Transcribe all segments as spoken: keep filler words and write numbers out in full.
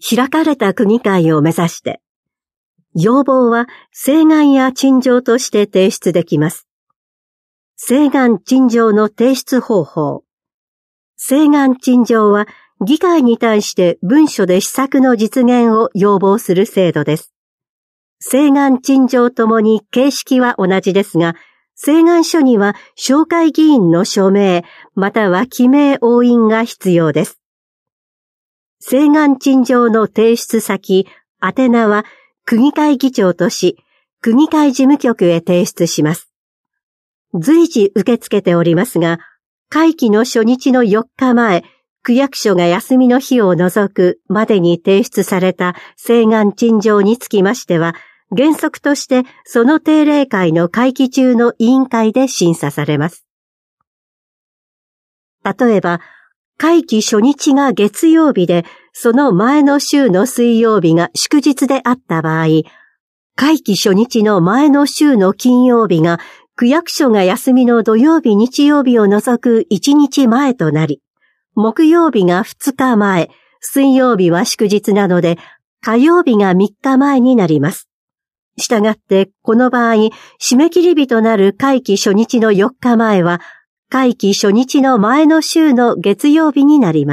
開かれた区議会を目指して、要望は請願や陳情として提出できます。請願陳情の提出方法。請願陳情は議会に対して文書で施策の実現を要望する制度です。請願陳情ともに形式は同じですが、請願書には紹介議員の署名または記名押印が必要です。請願陳情の提出先、宛名は区議会議長とし、区議会事務局へ提出します。随時受け付けておりますが、会期の初日のよっかまえ、区役所が休みの日を除くまでに提出された請願陳情につきましては、原則としてその定例会の会期中の委員会で審査されます。例えば、会期初日が月曜日で、その前の週の水曜日が祝日であった場合、会期初日の前の週の金曜日が区役所が休みの土曜日日曜日を除くいちにちまえとなり、木曜日がふつかまえ、水曜日は祝日なので、火曜日がみっかまえになります。したがって、この場合、締め切り日となる会期初日のよっかまえは、会期初日の前の週の月曜日になります。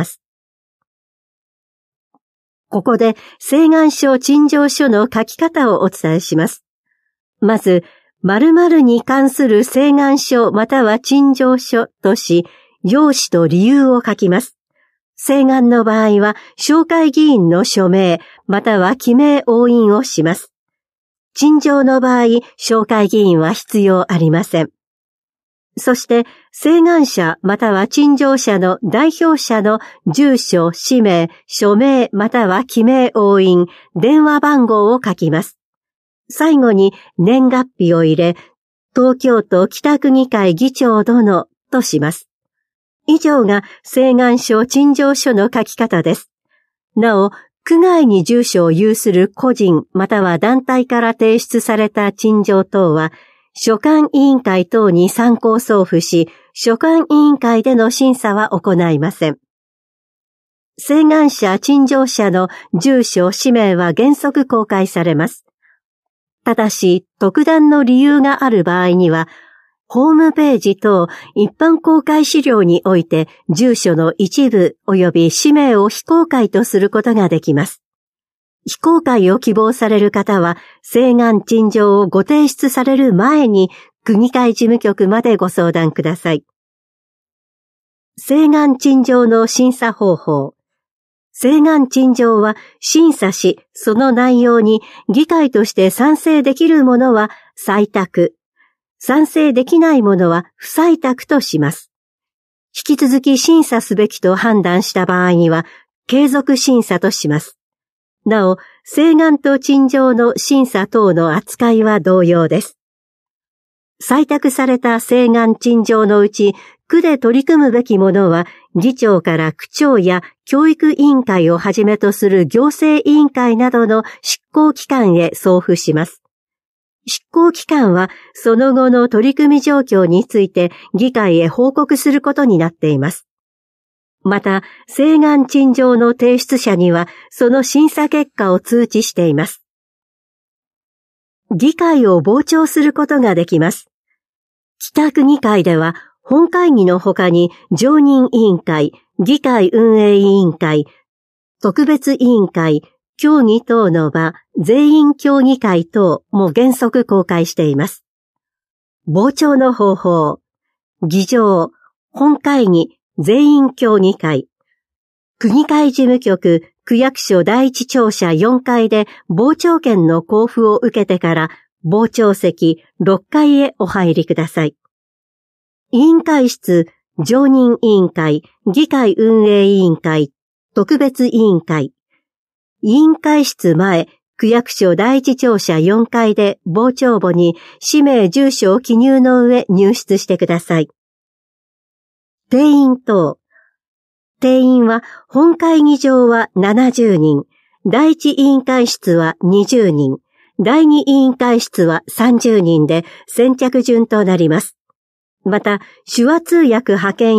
ここで、請願書陳情書の書き方をお伝えします。まず、〇〇に関する請願書または陳情書とし、要旨と理由を書きます。請願の場合は、紹介議員の署名または記名押印をします。陳情の場合、紹介議員は必要ありません。そして、請願者または陳情者の代表者の住所、氏名、署名または記名押印、電話番号を書きます。最後に年月日を入れ、東京都北区議会議長殿とします。以上が請願書陳情書の書き方です。なお、区外に住所を有する個人または団体から提出された陳情等は、所管委員会等に参考送付し、所管委員会での審査は行いません。請願者、陳情者の住所、氏名は原則公開されます。ただし、特段の理由がある場合には、ホームページ等一般公開資料において住所の一部及び氏名を非公開とすることができます。非公開を希望される方は、請願陳情をご提出される前に、区議会事務局までご相談ください。請願陳情の審査方法。請願陳情は審査し、その内容に議会として賛成できるものは採択、賛成できないものは不採択とします。引き続き審査すべきと判断した場合には、継続審査とします。なお、請願と陳情の審査等の扱いは同様です。採択された請願陳情のうち、区で取り組むべきものは、議長から区長や教育委員会をはじめとする行政委員会などの執行機関へ送付します。執行機関は、その後の取り組み状況について議会へ報告することになっています。また、請願陳情の提出者には、その審査結果を通知しています。議会を傍聴することができます。北区議会では、本会議の他に、常任委員会、議会運営委員会、特別委員会、協議等の場、全員協議会等も原則公開しています。傍聴の方法、議場、本会議、全員協議会、区議会事務局、区役所第一庁舎よんかいで傍聴券の交付を受けてから傍聴席ろっかいへお入りください。委員会室、常任委員会、議会運営委員会、特別委員会、委員会室前、区役所第一庁舎よんかいで傍聴簿に氏名住所を記入の上入室してください。定員等。定員は本会議場はななじゅうにん、第一委員会室はにじゅうにん、第二委員会室はさんじゅうにんで先着順となります。また、手話通訳派遣や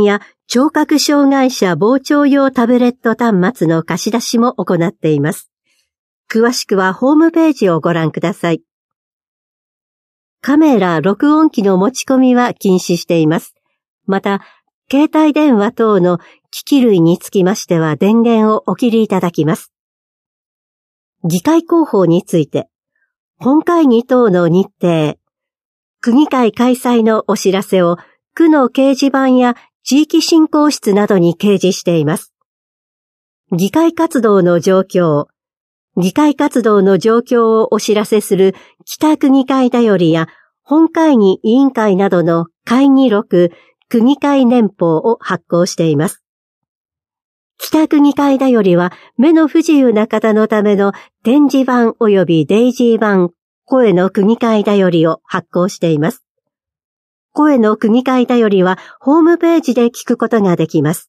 聴覚障害者傍聴用タブレット端末の貸し出しも行っています。詳しくはホームページをご覧ください。カメラ、録音機の持ち込みは禁止しています。また、携帯電話等の機器類につきましては電源をお切りいただきます。議会広報について、本会議等の日程、区議会開催のお知らせを区の掲示板や地域振興室などに掲示しています。議会活動の状況、議会活動の状況をお知らせする北区議会だよりや本会議委員会などの会議録、区議会年報を発行しています。北区議会だよりは目の不自由な方のための点字版及びデイジー版声の区議会だよりを発行しています。声の区議会だよりはホームページで聞くことができます。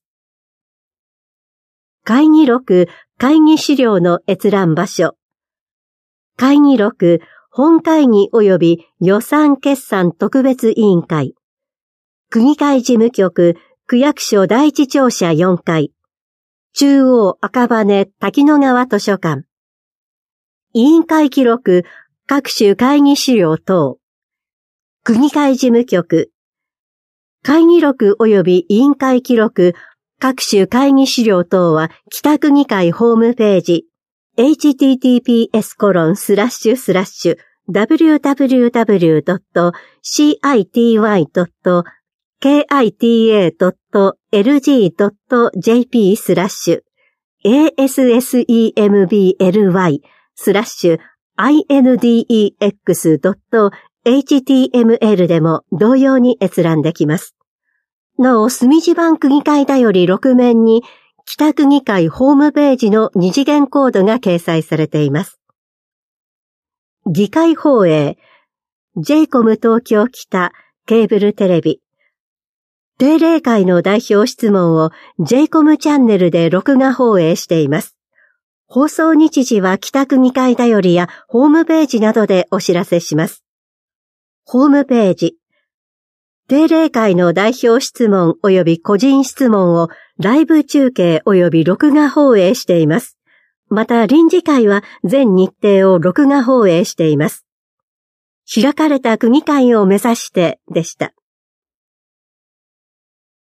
会議録、会議資料の閲覧場所。会議録、本会議及び予算決算特別委員会。区議会事務局、区役所第一庁舎よんかい。中央赤羽滝野川図書館。委員会記録、各種会議資料等。区議会事務局。会議録及び委員会記録、各種会議資料等は北区議会ホームページ エイチティーティーピーエスコロンスラッシュスラッシュダブリューダブリューダブリュードットシーアイティーワイドットケーアイティーエードットエルジードットジェーピースラッシュエーエスエスイーエムビーエルワイスラッシュアイエヌディーイーエックスドットエイチティーエムエル でも同様に閲覧できます。なお、墨地版区議会だよりろく面に北区議会ホームページの二次元コードが掲載されています。議会放映、ジェイコム 東京北ケーブルテレビ。定例会の代表質問を ジェイコム チャンネルで録画放映しています。放送日時は北区議会だよりやホームページなどでお知らせします。ホームページ。定例会の代表質問及び個人質問をライブ中継及び録画放映しています。また臨時会は全日程を録画放映しています。開かれた区議会を目指してでした。